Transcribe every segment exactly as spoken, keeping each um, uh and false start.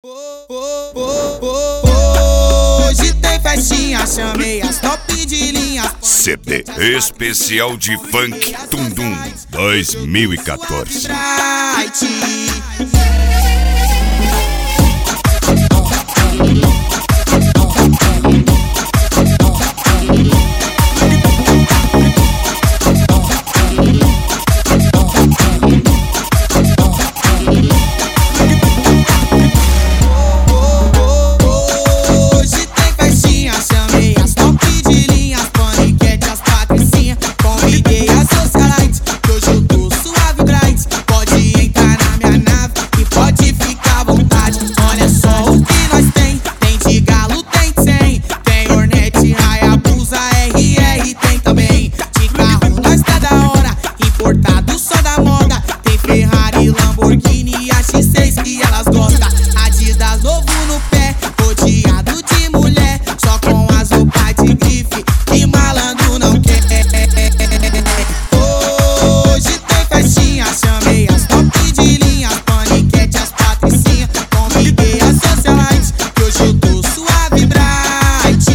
Hoje tem festinha, chamei as top de linha. C D especial de funk Tundum dois mil e quatorze. Lamborghini, a X seis que elas gostam. Adidas novo no pé, rodeado de mulher, só com as roupas de grife que malandro não quer. Hoje tem festinha, chamei as top de linha, as paniquete, as patricinha, convidei as socialites, que hoje eu tô suave bright.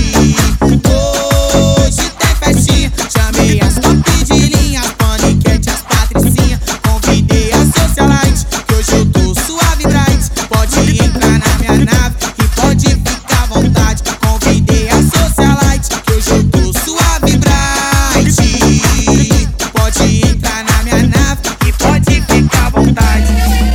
Hoje tem festinha, chamei as top de linha, as paniquete, as patricinha, convidei as socialites. Hoje eu tô suave bright, pode entrar na minha nave e pode ficar à vontade. Convidei a socialite, que hoje eu tô suave bright. Pode entrar na minha nave e pode ficar à vontade.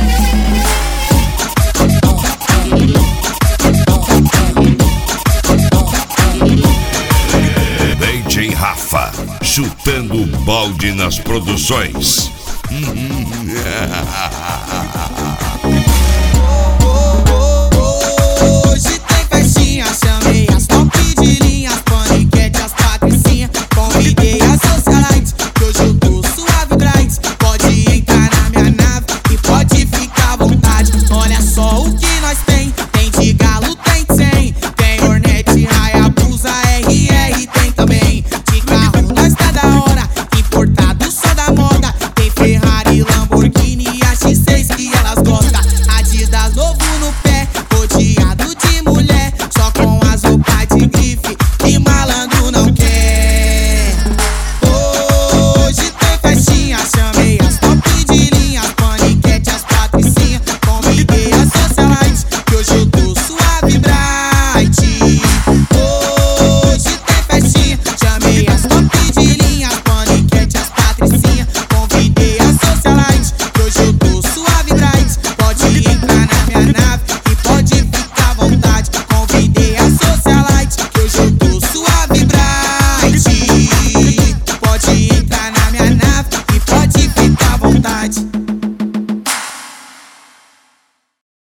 D J Rafa, chutando o balde nas produções.